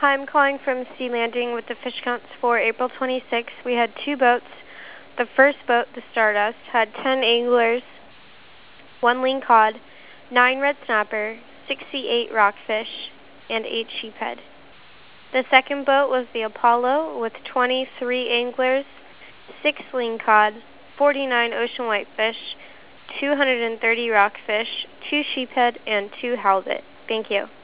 Hi, I'm calling from Sea Landing with the fish counts for April 26th. We had 2 boats. The first boat, the Stardust, had 10 anglers, 1 lean cod, 9 red snapper, 68 rockfish, and 8 sheephead. The second boat was the Apollo with 23 anglers, 6 lean cod, 49 ocean whitefish, 230 rockfish, 2 sheephead, and 2 halibut. Thank you.